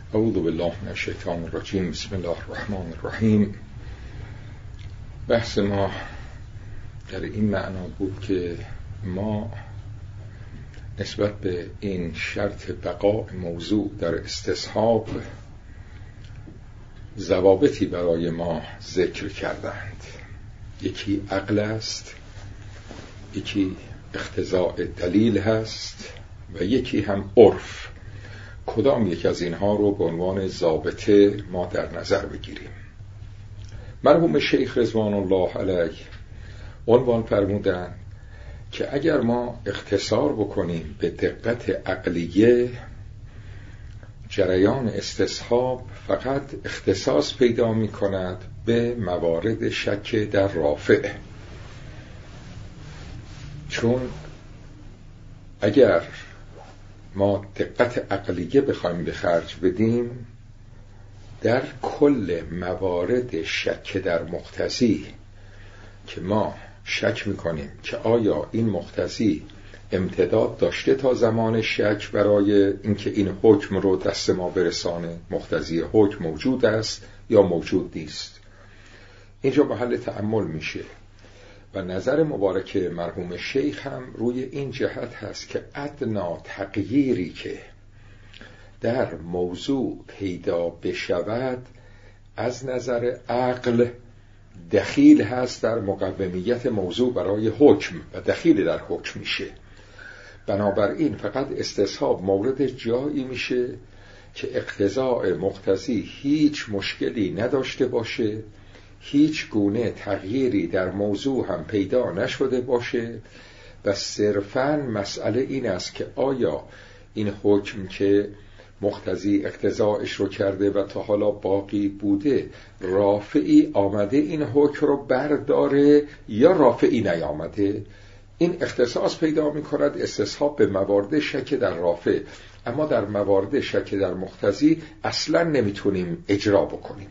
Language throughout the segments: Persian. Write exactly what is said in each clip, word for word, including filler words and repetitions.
اعوذ بالله من الشیطان الرجیم. بسم الله الرحمن الرحیم. بحث ما در این معنا بود که ما نسبت به این شرط بقاء موضوع در استصحاب ضوابطی برای ما ذکر کردند. یکی عقل است، یکی اقتضاء دلیل هست و یکی هم عرف. کدام یک از اینها رو به عنوان ضابطه ما در نظر بگیریم؟ مرحوم شیخ رضوان الله علیه عنوان فرمودند که اگر ما اختصار بکنیم به دقت عقلیه، جریان استصحاب فقط اختصاص پیدا می کند به موارد شک در رافع. چون اگر ما دقت عقلیه بخوایم به خرج بدیم، در کل موارد شک در مقتضی که ما شک میکنیم که آیا این مقتضی امتداد داشته تا زمان شک برای اینکه این حکم رو دست ما برسانه، مقتضی حکم موجود است یا موجود نیست، اینجا محل تأمل میشه. و نظر مبارک مرحوم شیخ هم روی این جهت هست که ادنا تغییری که در موضوع پیدا بشود از نظر عقل دخیل هست در مقومیت موضوع برای حکم و دخیل در حکم میشه. بنابراین فقط استصحاب مورد جایی میشه که اقتضاء مقتضی هیچ مشکلی نداشته باشه، هیچ گونه تغییری در موضوع هم پیدا نشده باشه و صرفاً مسئله این است که آیا این حکم که مقتضی اقتضاءش رو کرده و تا حالا باقی بوده، رافعی آمده این حکم رو برداره یا رافعی نیامده. این اختصاص پیدا می کند استصحاب به موارد شک در رافع، اما در موارد شک در مقتضی اصلاً نمیتونیم اجرا بکنیم.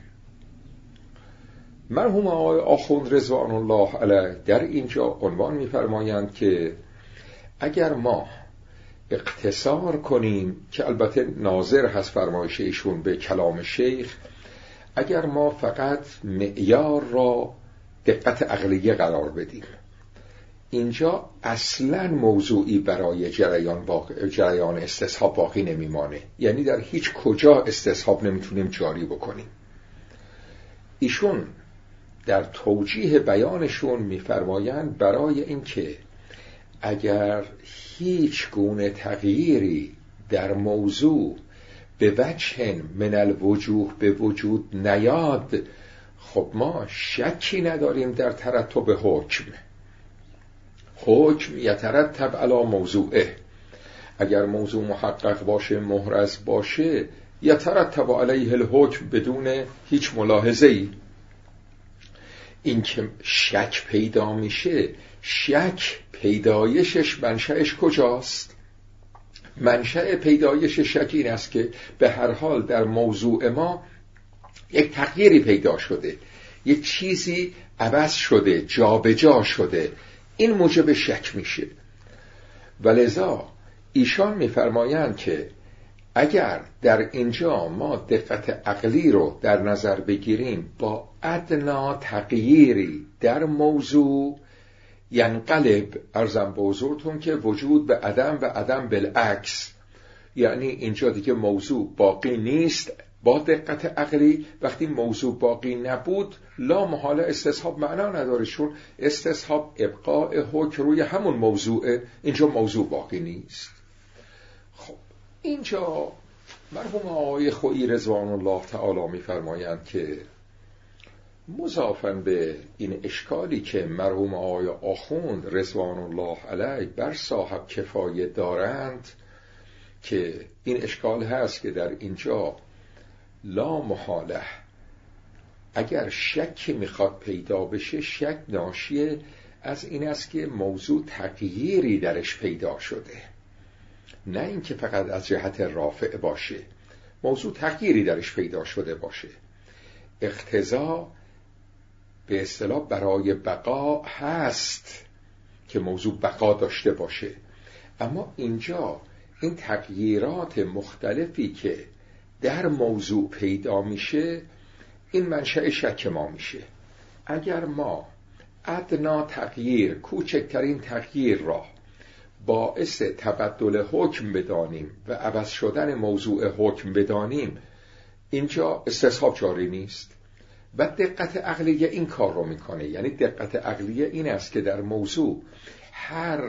مرحوم آقای آخوند رضوان الله علیه در اینجا عنوان می‌فرمایند که اگر ما اقتصار کنیم، که البته ناظر هست فرمایش ایشون به کلام شیخ، اگر ما فقط معیار را دقت عقلیه قرار بدیم، اینجا اصلاً موضوعی برای جریان, باقی جریان استصحاب باقی نمیمانه. یعنی در هیچ کجا استصحاب نمیتونیم جاری بکنیم. ایشون در توجیه بیانشون می‌فرمایند برای اینکه اگر هیچ گونه تغییری در موضوع به وجه من الوجوه به وجود نیاد، خب ما شکی نداریم در ترتب حکم. حکم یترتب علی موضوعه. اگر موضوع محقق باشه، محرز باشه، یترتب علیه الحکم بدون هیچ ملاحظه‌ای. این که شک پیدا میشه، شک پیدایشش منشأش کجاست؟ منشأ پیدایش شک این است که به هر حال در موضوع ما یک تغییری پیدا شده، یک چیزی عوض شده، جابجا شده، این موجب شک میشه. ولذا ایشان میفرمایند که اگر در اینجا ما دقت عقلی رو در نظر بگیریم، با ادنا تغییری در موضوع ینقلب، ارزم به حضورتون که وجود به عدم و عدم بالعکس، یعنی اینجا دیگه موضوع باقی نیست. با دقت عقلی وقتی موضوع باقی نبود، لا محاله استصحاب معنا نداره، چون استصحاب ابقاء حکم روی همون موضوعه، اینجا موضوع باقی نیست. خب اینجا مرحوم آقای خویی رضوان الله تعالی می‌فرمایند که مضافاً به این اشکالی که مرحوم آقای آخوند رضوان الله علیه بر صاحب کفایه دارند، که این اشکال هست که در اینجا لا محاله اگر شک میخواد پیدا بشه، شک ناشی از این است که موضوع تغییری درش پیدا شده، نه اینکه فقط از جهت رافع باشه، موضوع تغییری درش پیدا شده باشه. اقتضا به اصطلاح برای بقا هست که موضوع بقا داشته باشه، اما اینجا این تغییرات مختلفی که در موضوع پیدا میشه، این منشأ شک ما میشه. اگر ما ادنا تغییر، کوچکترین تغییر را باعث تبدل حکم بدانیم و عوض شدن موضوع حکم بدانیم، اینجا استصحاب جاری نیست. و دقت عقلیه این کار رو میکنه. یعنی دقت عقلیه این است که در موضوع هر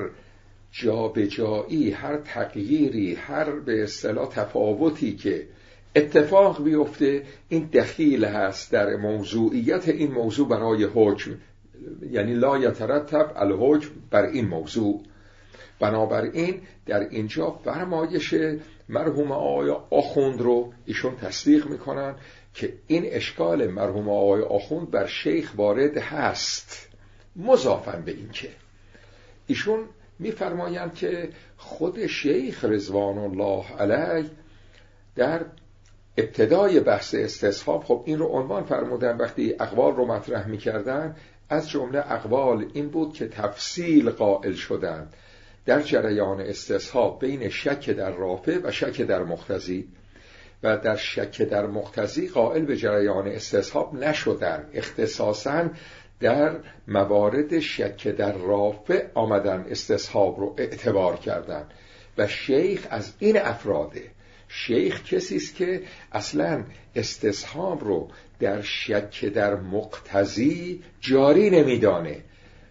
جابجایی، هر تغییری، هر به اصطلاح تفاوتی که اتفاق بیفته، این دخیل هست در موضوعیت این موضوع برای حکم. یعنی لا یترتب الحکم بر این موضوع. بنابراین در اینجا فرمایش مرحوم آقای آخوند رو ایشون تصدیق میکنن که این اشکال مرحوم آقای آخوند بر شیخ وارد هست. مضافاً به این که ایشون میفرمایند که خود شیخ رضوان الله علیه در ابتدای بحث استصحاب، خب این رو عنوان فرمودن وقتی اقوال رو مطرح میکردن، از جمله اقوال این بود که تفصیل قائل شدند در جریان استصحاب بین شک در رافع و شک در مقتضی، و در شک در مقتضی قائل به جریان استصحاب نشدن، اختصاصاً در موارد شک در رافع آمدن استصحاب رو اعتبار کردن. و شیخ از این افراده. شیخ کسی است که اصلاً استصحاب رو در شک در مقتضی جاری نمیدانه،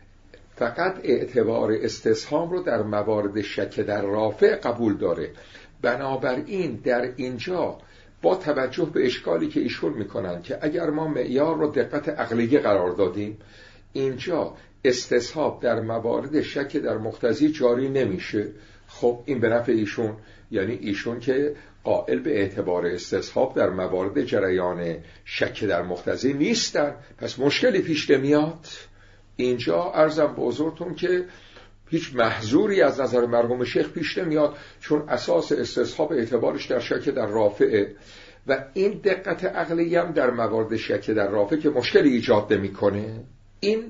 فقط اعتبار استصحاب رو در موارد شک در رافع قبول داره. بنابراین در اینجا با توجه به اشکالی که ایشون میکنن که اگر ما معیار رو دقت عقلیه قرار دادیم، اینجا استصحاب در موارد شک در مقتضی جاری نمیشه. خب این به نفع ایشون، یعنی ایشون که قائل به اعتبار استصحاب در موارد جریان شک در مقتضی نیستن، پس مشکلی پیش نمیاد. اینجا عرضم به حضورتون که هیچ محظوری از نظر مرحوم شیخ پیش نمیاد، چون اساس استصحاب اعتبارش در شک در رافعه و این دقت عقلی هم در موارد شک در رافع که مشکلی ایجاد نمیکنه. این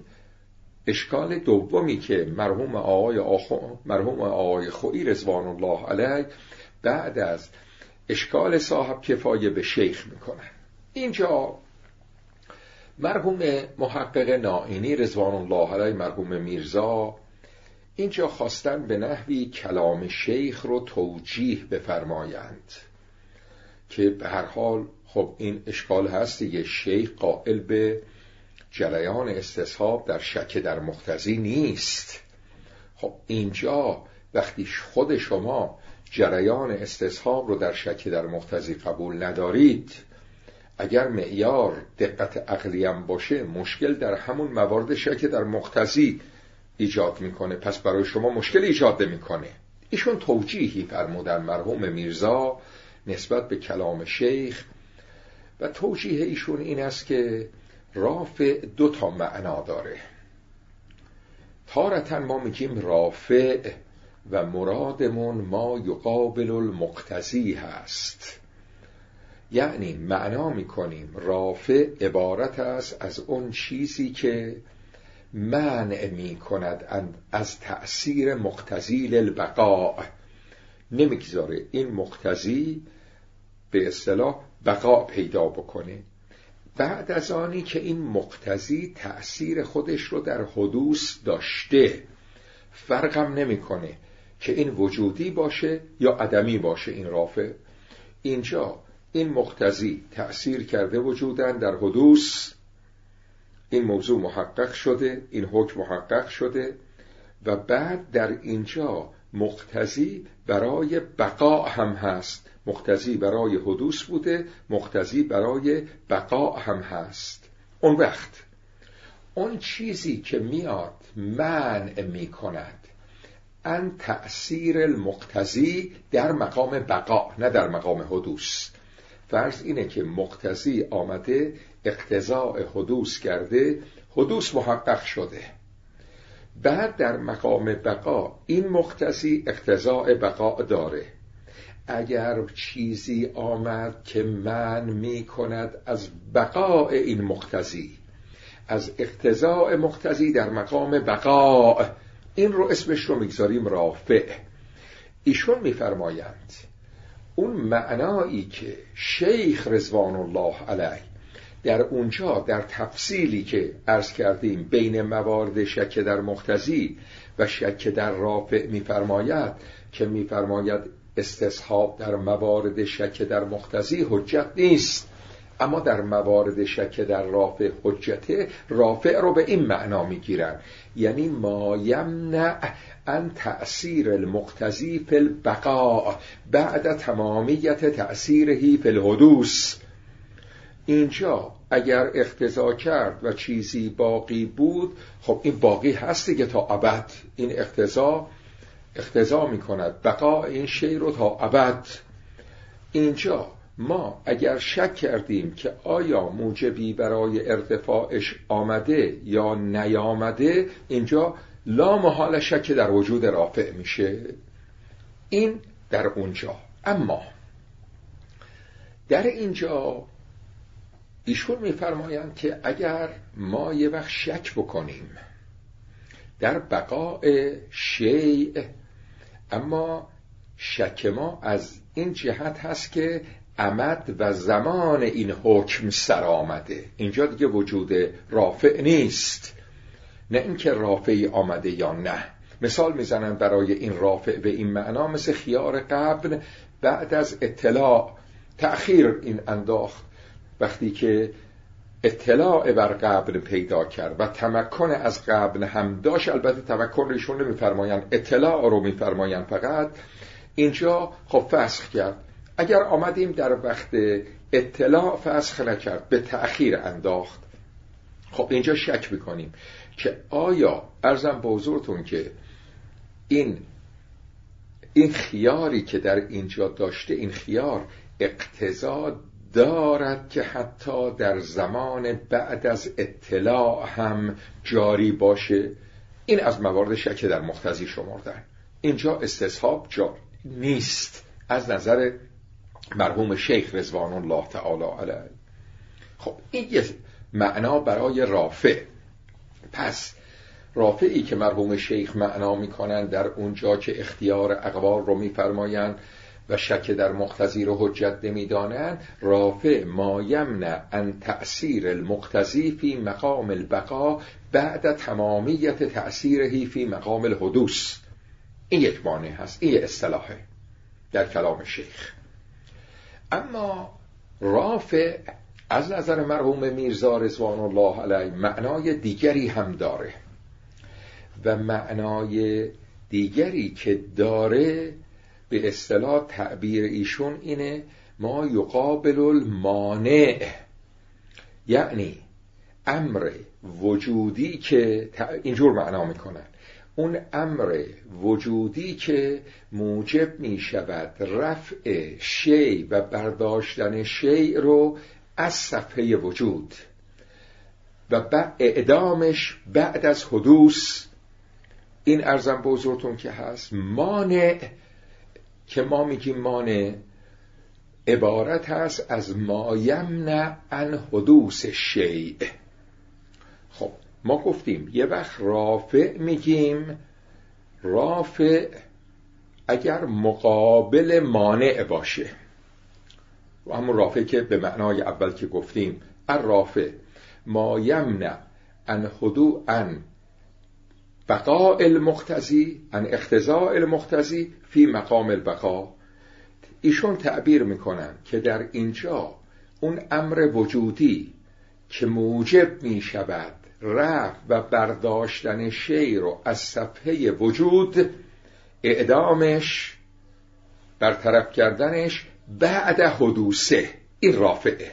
اشکال دومی که مرحوم آقای آخو مرحوم آقای خویی رضوان الله علیه بعد از اشکال صاحب کفایه به شیخ میکنن. اینجا مرحوم محقق نائینی رضوان الله علیه، مرحوم میرزا، اینجا خواستن به نحوی کلام شیخ رو توجیه بفرمایند که به هر حال خب این اشکال هست دیگه، شیخ قائل به جریان استصحاب در شک در مقتضی نیست. خب اینجا وقتی خود شما جریان استصحاب رو در شک در مقتضی قبول ندارید، اگر معیار دقت عقلی هم باشه، مشکل در همون موارد شک در مقتضی ایجاد میکنه، پس برای شما مشکل ایجاد میکنه. ایشون توجیهی فرمودن مرحوم میرزا نسبت به کلام شیخ و توجیه ایشون این است که رافع دو تا معنا داره. تارتاً ما میگیم رافع و مرادمون ما یقابل المقتضی هست، یعنی معنا میکنیم رافع عبارت است از اون چیزی که منع میکند از تأثیر مقتضی للبقاء، نمیگذاره این مقتضی به اصطلاح بقا پیدا بکنه، بعد از آنی که این مقتضی تأثیر خودش رو در حدوث داشته. فرقم نمیکنه که این وجودی باشه یا عدمی باشه. این رافع اینجا این مقتضی تأثیر کرده وجودن در حدوث، این موضوع محقق شده، این حکم محقق شده و بعد در اینجا مقتضی برای بقا هم هست، مقتضی برای حدوث بوده، مقتضی برای بقا هم هست. اون وقت اون چیزی که میاد منع می کند ان تأثیر المقتضی در مقام بقا، نه در مقام حدوث. فرض اینه که مقتضی آمده اقتضاء حدوث کرده، حدوث محقق شده، بعد در مقام بقا این مقتضی اقتضاء بقا داره. اگر چیزی آمد که منع می کند از بقاء این مقتضی، از اقتضاء مقتضی در مقام بقا، این رو اسمش رو میگذاریم رافع. ایشون میفرمایند اون معنایی که شیخ رضوان الله علیه در اونجا در تفصیلی که عرض کردیم بین موارد شک در مقتضی و شک در رافع می‌فرماید که می‌فرماید استصحاب در موارد شک در مقتضی حجت نیست، اما در موارد شک در رافع حجته. رافع رو به این معنا میگیرن، یعنی ما یمنع ان تأثیر المقتضی فی البقاء بعد تمامیت تأثیره فی الحدوث. اینجا اگر اقتضا کرد و چیزی باقی بود، خب این باقی هست دیگه تا ابد. این اقتضا اقتضا میکند بقاء این شی رو تا ابد. اینجا ما اگر شک کردیم که آیا موجبی برای ارتفاعش آمده یا نیامده، اینجا لا محال شک در وجود رافع میشه. این در اونجا. اما در اینجا ایشون میفرمایند که اگر ما یه وقت شک بکنیم در بقاء شیء، اما شک ما از این جهت هست که عمد و زمان این حکم سر آمده، اینجا دیگه وجود رافع نیست، نه اینکه رافعی آمده یا نه. مثال میزنن برای این رافع به این معنا مثل خیار قبل بعد از اطلاع تأخیر این انداخت، وقتی که اطلاع بر قبل پیدا کرد و تمکن از قبل هم داشت. البته تمکن ایشون نمیفرماین، اطلاع رو میفرماین فقط. اینجا خب فسخ کرد. اگر آمدیم در وقت اطلاع فسخ نکرد، به تأخیر انداخت، خب اینجا شک میکنیم که آیا عرضم به حضورتون که این این خیاری که در اینجا داشته، این خیار اقتضا دارد که حتی در زمان بعد از اطلاع هم جاری باشه. این از موارد شک در مقتضی شمردن. اینجا استصحاب جاری نیست از نظر مرحوم شیخ رضوان الله تعالی علیه. خب این یه معنا برای رافع. پس رافعی که مرحوم شیخ معنا میکنن در اونجا که اختیار اقوال رو میفرمایند و شک در مقتضی رو حجت نمیدانن، رافع ما یمنع ان تأثیر المقتضی فی مقام البقاء بعد تمامیت تأثیره فی مقام الحدوث. این یک معنی هست، این اصطلاحه در کلام شیخ. اما رافع از نظر مرحوم میرزا رضوان الله علیه معنای دیگری هم داره، و معنای دیگری که داره به اصطلاح تعبیر ایشون اینه ما یقابل المانع، یعنی امر وجودی که اینجور معنا میکنن، اون امر وجودی که موجب می شود رفع شیء و برداشتن شیء رو از صفحه وجود و بعد اعدامش بعد از حدوث. این ارزم به حضورتون که هست مانع، که ما میگیم مانع عبارت هست از ما یمنع عن حدوث شیء. خب ما گفتیم یه وقت رافع میگیم، رافع اگر مقابل مانع باشه، و همون رافع که به معنای اول که گفتیم الرافع ما یمنع عن حدوث عن بقاء المقتضی عن اقتضاء المقتضی فی مقام البقاء. ایشون تعبیر میکنن که در اینجا اون امر وجودی که موجب میشود رفع و برداشتن شیء رو از صفحه وجود، اعدامش، برطرف کردنش بعد حدوثه، این رافعه.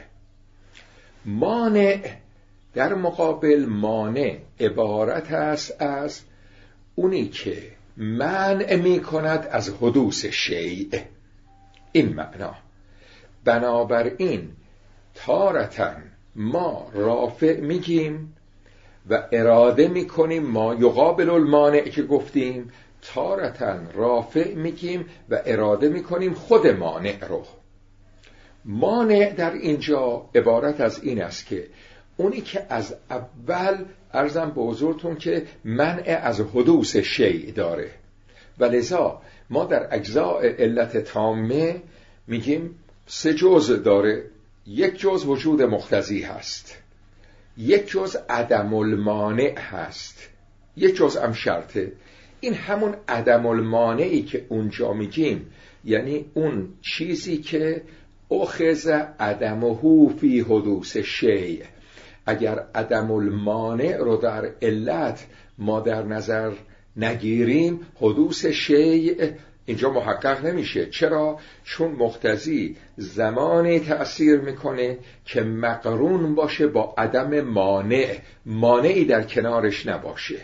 مانع در مقابل مانع عبارت است از اونی که منع می کند از حدوث شیء. این معنا. بنابراین تارةً ما رافع میگیم و اراده میکنیم ما یقابل المانع که گفتیم، تارةً رافع میگیم و اراده میکنیم خود مانع رو. مانع در اینجا عبارت از این است که اونی که از اول عرضم به حضورتون که منع از حدوث شیء داره، و لذا ما در اجزاء علت تامه میگیم سه جزء داره. یک جزء وجود مقتضی هست، یک جزء عدم المانع هست، یک جزء هم شرطه. این همون عدم المانعی که اونجا میگیم، یعنی اون چیزی که اخذ عدمه فی حدوث شیء. اگر عدم المانع رو در علت ما در نظر نگیریم، حدوث شیء اینجا محقق نمیشه. چرا؟ چون مقتضی زمانی تأثیر میکنه که مقرون باشه با عدم مانع، مانعی در کنارش نباشه.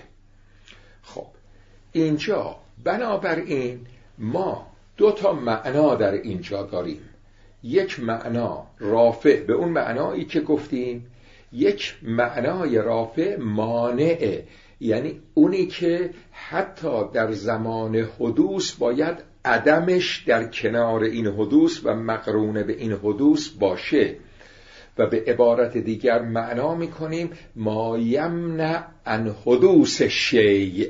خب اینجا بنابراین ما دو تا معنا در اینجا داریم. یک معنا رافع به اون معنایی که گفتیم، یک معنای رافع مانعه، یعنی اونی که حتی در زمان حدوث باید عدمش در کنار این حدوث و مقرون به این حدوث باشه. و به عبارت دیگر معنا میکنیم ما یمنع عن حدوث شیء،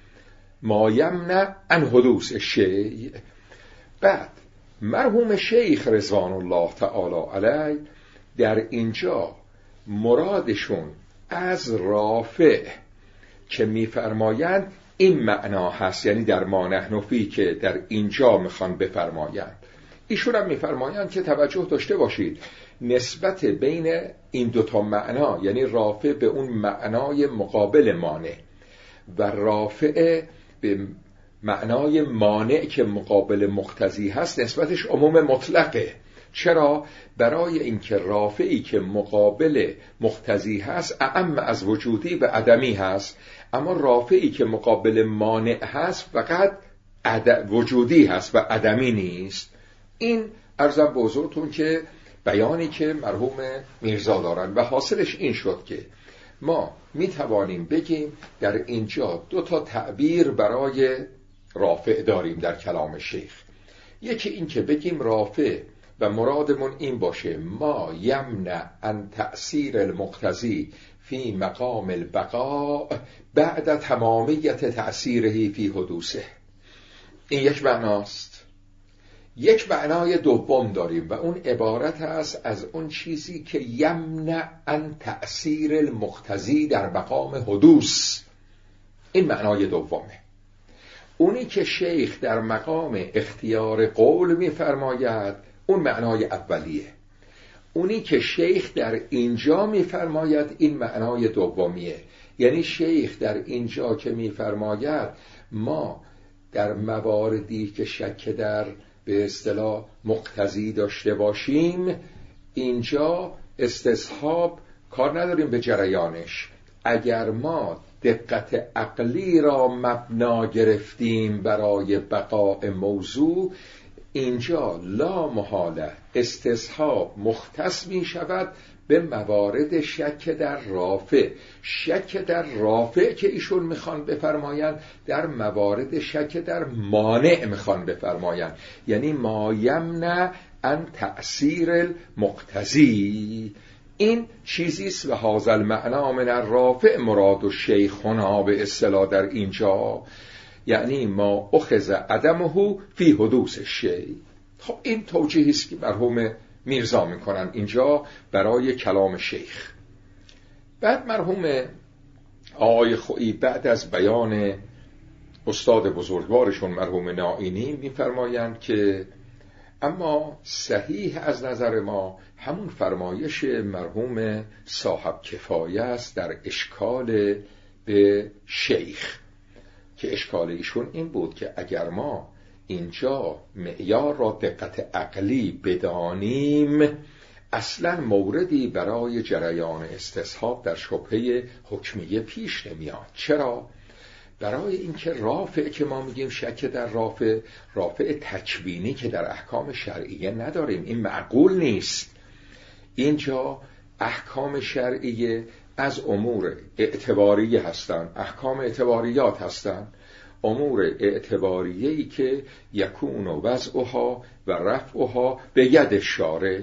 ما یمنع عن حدوث شیء. بعد مرحوم شیخ رضوان الله تعالی علیه در اینجا مرادشون از رافع که میفرمایند این معنا هست، یعنی در ما نحن فی که در اینجا میخوان بفرمایند. ایشون هم میفرمایند که توجه داشته باشید نسبت بین این دوتا معنا، یعنی رافع به اون معنای مقابل مانع و رافع به معنای مانع که مقابل مقتضی هست، نسبتش عموم مطلقه. چرا؟ برای اینکه رافعی که مقابل مقتضی هست اعم از وجودی و عدمی هست، اما رافعی که مقابل مانع هست فقط وجودی هست و عدمی نیست. این عرضم به حضورتون که بیانی که مرحوم میرزا دارن و حاصلش این شد که ما می توانیم بگیم در اینجا دو تا تعبیر برای رافع داریم در کلام شیخ. یکی این که بگیم رافع و مرادمون این باشه ما یمنع عن تأثیر المقتضی فی مقام البقاء بعد تمامیت تأثیره فی حدوثه. این یک معناست. یک معنای دوم داریم و اون عبارت است از اون چیزی که یمنع عن تأثیر المقتضی در مقام حدوث. این معنای دومه. اونی که شیخ در مقام اختیار قول می‌فرماید اون معنای اولیه. اونی که شیخ در اینجا می‌فرماید این معنای دومیه. یعنی شیخ در اینجا که می‌فرماید ما در مواردی که شک در به اصطلاح مقتضی داشته باشیم، اینجا استصحاب کار نداریم به جریانش. اگر ما دقت عقلی را مبنا گرفتیم برای بقاء موضوع، اینجا لا محاله استصحاب مختص می شود به موارد شک در رافع. شک در رافع که ایشون میخوان بفرمایند در موارد شک در مانع میخوان بفرمایند، یعنی ما یمنع عن تأثیر المقتضی. این چیزیست و هذا المعنی من الرافع مراد الشیخ هنا به اصطلاح در اینجا، یعنی ما اخذ عدمه فی حدوث الشیء. خب این توجیهی است که مرحوم میرزا میکنن اینجا برای کلام شیخ. بعد مرحوم آقای خویی بعد از بیان استاد بزرگوارشون مرحوم نائینی میفرمایند که اما صحیح از نظر ما همون فرمایش مرحوم صاحب کفایه است در اشکال به شیخ، که اشکال ایشون این بود که اگر ما اینجا معیار را دقت عقلی بدانیم، اصلا موردی برای جریان استصحاب در شبهه حکمیه پیش نمیاد. چرا؟ برای اینکه رافع که ما میگیم شک در رافع، رافع تکوینی که در احکام شرعیه نداریم، این معقول نیست. اینجا احکام شرعیه از امور اعتباریه هستند، احکام اعتباریات هستند، امور اعتباریه‌ای که یکون وضعها و رفعها به ید شارع.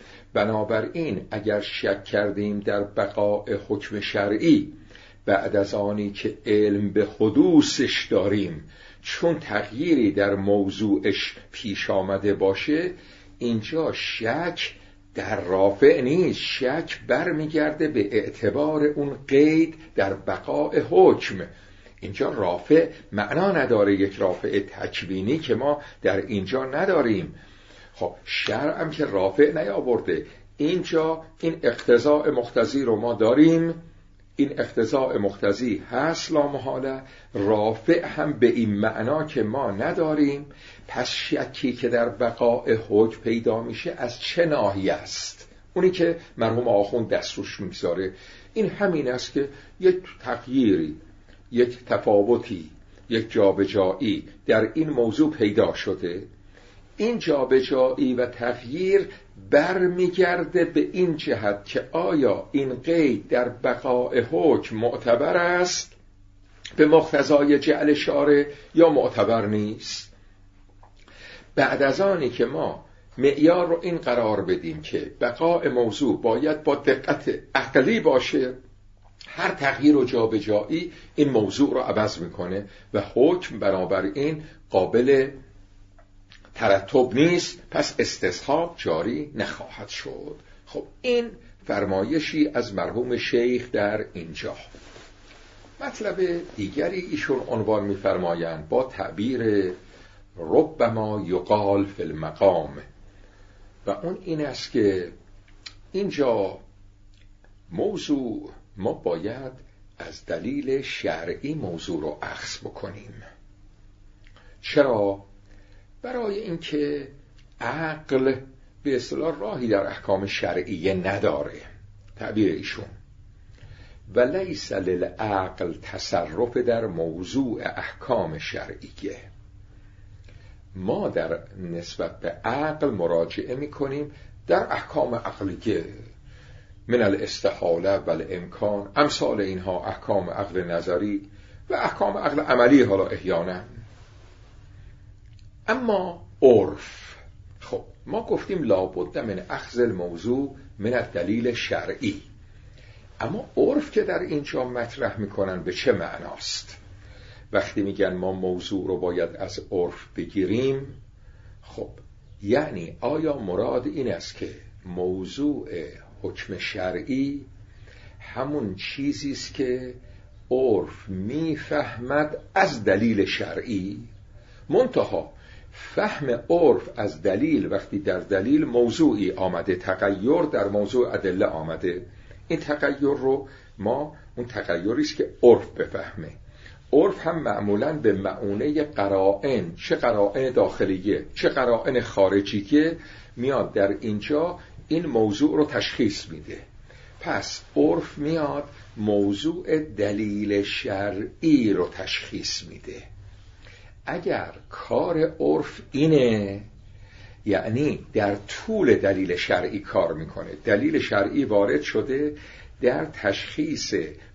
بنابراین اگر شک کردیم در بقاء حکم شرعی بعد از آنی که علم به حدوثش داریم، چون تغییری در موضوعش پیش آمده باشه، اینجا شک در رافع نیست، شک برمیگرده به اعتبار اون قید در بقاء حکم. اینجا رافع معنا نداره، یک رافع تکوینی که ما در اینجا نداریم. خب شرع هم که رافع نیاورده، اینجا این اقتضاء مقتضی رو ما داریم، این اقتضاء مقتضی هست لامحاله، رافع هم به این معنا که ما نداریم. پس شکی که در بقاء حکم پیدا میشه از چه ناحیه است؟ اونی که مرحوم آخوند دست روش میگذاره این همین است که یک تغییری، یک تفاوتی، یک جابجایی در این موضوع پیدا شده. این جابجایی و تغییر برمیگرده به این جهت که آیا این قید در بقاء حکم معتبر است به مقتضای جعل شارع یا معتبر نیست. بعد از آنی که ما معیار رو این قرار بدیم که بقاء موضوع باید با دقت عقلی باشه، هر تغییر و جابجایی این موضوع رو عوض میکنه و حکم بنابراین قابل ترتب نیست، پس استصحاب جاری نخواهد شد. خب این فرمایشی از مرحوم شیخ در اینجا. مطلب دیگری ایشون عنوان می‌فرمایند با تعبیر ربما یقال فی المقام، و اون این است که اینجا موضوع ما باید از دلیل شرعی موضوع رو اخذ بکنیم. چرا؟ برای اینکه عقل به اصطلاح راهی در احکام شرعیه نداره. تعبیر ایشون و لیس للعقل تصرف در موضوع احکام شرعیه. ما در نسبت به عقل مراجعه میکنیم در احکام عقلیه، من الاستحاله و الامکان، امثال اینها احکام عقل نظری و احکام عقل عملی حالا احیانا. اما عرف، خب ما گفتیم لابد من اخذ الموضوع من الدلیل شرعی، اما عرف که در اینجا مطرح میکنن به چه معناست؟ وقتی میگن ما موضوع رو باید از عرف بگیریم، خب یعنی آیا مراد این است که موضوع حکم شرعی همون چیزی است که عرف میفهمد از دلیل شرعی؟ منتها فهم عرف از دلیل وقتی در دلیل موضوعی آمده، تغییر در موضوع ادله آمده، این تغییر رو ما اون تغییری است که عرف بفهمه. عرف هم معمولاً به معونه قرائن، چه قرائن داخلیه چه قرائن خارجیه، میاد در اینجا این موضوع رو تشخیص میده. پس عرف میاد موضوع دلیل شرعی رو تشخیص میده. اگر کار عرف اینه، یعنی در طول دلیل شرعی کار میکنه، دلیل شرعی وارد شده، در تشخیص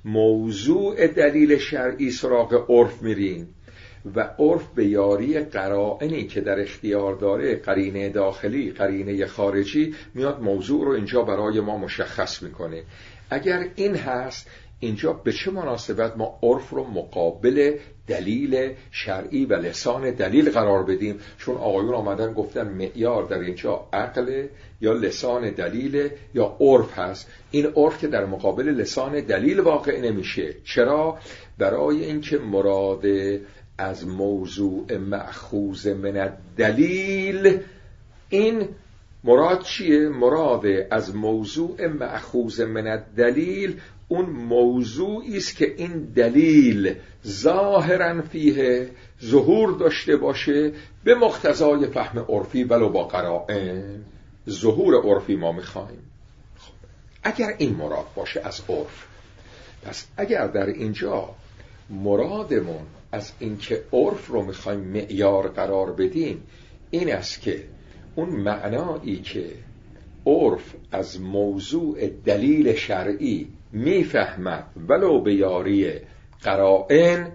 موضوع دلیل شرعی سراغ عرف میریم و عرف به یاری قرائنی که در اختیار داره، قرینه داخلی، قرینه خارجی، میاد موضوع رو اینجا برای ما مشخص میکنه. اگر این هست، اینجا به چه مناسبت ما عرف رو مقابل دلیل شرعی و لسان دلیل قرار بدیم؟ چون آقایون آمدن گفتن معیار در اینجا عقل یا لسان دلیل یا عرف هست. این عرف که در مقابل لسان دلیل واقع نمیشه. چرا؟ برای اینکه مراد از موضوع مأخوذ من الدلیل، این مراد چیه؟ مراد از موضوع مأخوذ من الدلیل اون موضوعی است که این دلیل ظاهراً فیه ظهور داشته باشه به مقتضای فهم عرفی ولو با قرائن. ظهور عرفی ما میخوایم. خب اگر این مراد باشه از عرف، پس اگر در اینجا مرادمون از اینکه عرف رو میخوایم معیار قرار بدیم این است که اون معنایی که عرف از موضوع دلیل شرعی میفهمد ولو به یاری قرائن،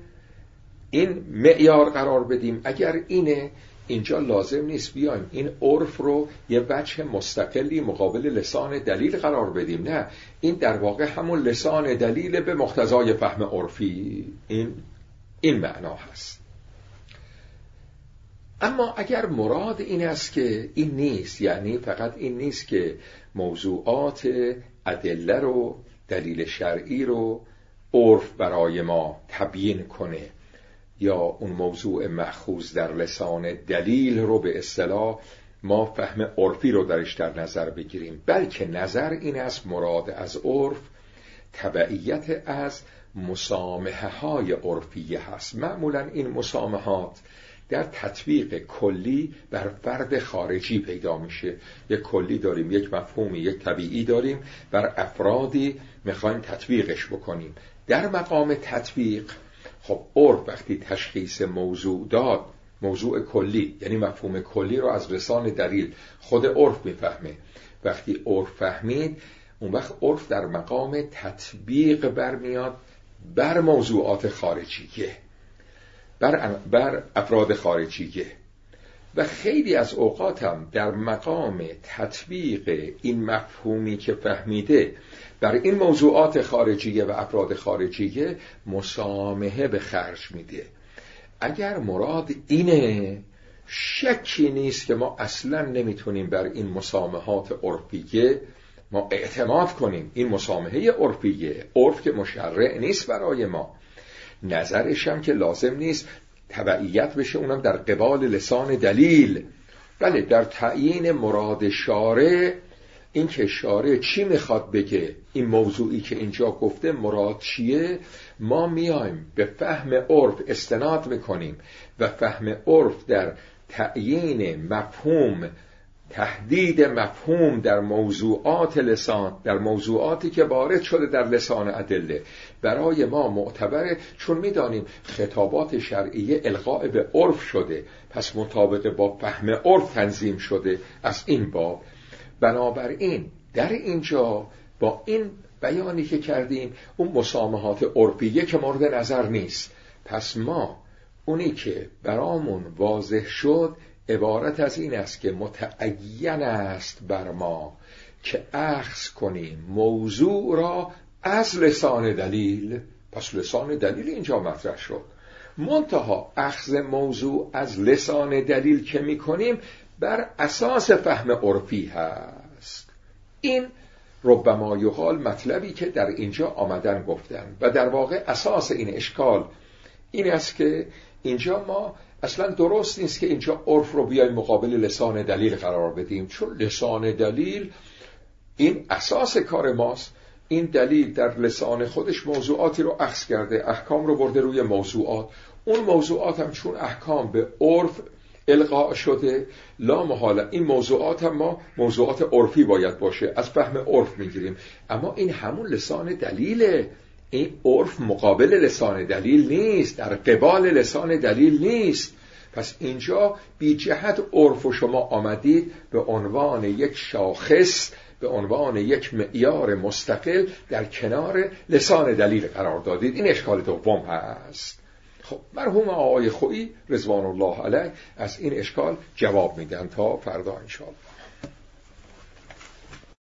این معیار قرار بدیم. اگر اینه، اینجا لازم نیست بیایم این عرف رو یه وجه مستقلی مقابل لسان دلیل قرار بدیم. نه، این در واقع همون لسان دلیل به مقتضای فهم عرفی. این این معنا هست. اما اگر مراد این است که این نیست، یعنی فقط این نیست که موضوعات ادله رو، دلیل شرعی رو عرف برای ما تبیین کنه، یا اون موضوع مأخوذ در لسان دلیل رو به اصطلاح ما فهم عرفی رو درش در نظر بگیریم، بلکه نظر این است مراد از عرف تبعیت از مسامحه های عرفیه هست. معمولا این مسامحات در تطبیق کلی بر فرد خارجی پیدا میشه. یک کلی داریم، یک مفهومی، یک طبیعی داریم، بر افرادی میخوایم تطبیقش بکنیم. در مقام تطبیق خب عرف وقتی تشخیص موضوع داد، موضوع کلی یعنی مفهوم کلی رو از لسان دلیل خود عرف میفهمه. وقتی عرف فهمید، اون وقت عرف در مقام تطبیق برمیاد بر موضوعات خارجیه، بر, بر افراد خارجیه. و خیلی از اوقات هم در مقام تطبیق این مفهومی که فهمیده بر این موضوعات خارجیه و افراد خارجیه مسامحه به خرج میده. اگر مراد اینه، شکی نیست که ما اصلا نمیتونیم بر این مسامحات عرفیه ما اعتماد کنیم. این مسامحه عرفیه، عرف که مشرع نیست برای ما، نظرش هم که لازم نیست تبعیت بشه، اونم در قبال لسان دلیل. بله، در تعیین مراد شارع، این که شارع چی میخواد بگه، این موضوعی که اینجا گفته مراد چیه، ما میایم به فهم عرف استناد میکنیم و فهم عرف در تعیین مفهوم، تحدید مفهوم در موضوعات لسان، در موضوعاتی که وارد شده در لسان ادله برای ما معتبره، چون میدانیم خطابات شرعیه القاء به عرف شده، پس مطابق با فهم عرف تنظیم شده. از این باب بنابراین در اینجا با این بیانی که کردیم، اون مسامحات عرفیه که مورد نظر نیست، پس ما اونی که برامون واضح شد عبارت از این است که متعین است بر ما که اخذ کنیم موضوع را از لسان دلیل. پس لسان دلیل اینجا مطرح شد، منتها اخذ موضوع از لسان دلیل که می کنیم بر اساس فهم عرفی هست. این ربما یقال مطلبی که در اینجا آمدن گفتن و در واقع اساس این اشکال این است که اینجا ما اصلا درست نیست که اینجا عرف رو بیایم مقابل لسان دلیل قرار بدیم، چون لسان دلیل این اساس کار ماست. این دلیل در لسان خودش موضوعاتی رو اخذ کرده، احکام رو برده روی موضوعات، اون موضوعات هم چون احکام به عرف القاء شده، لا محاله این موضوعات هم ما موضوعات عرفی باید باشه، از فهم عرف میگیریم. اما این همون لسان دلیله، این عرف مقابل لسان دلیل نیست، در قبال لسان دلیل نیست. پس اینجا بی جهت عرف و شما آمدید به عنوان یک شاخص، به عنوان یک معیار مستقل در کنار لسان دلیل قرار دادید. این اشکال دوم هست. خب مرحوم آقای خویی رضوان الله علیه از این اشکال جواب میدن تا فردا انشاءالله.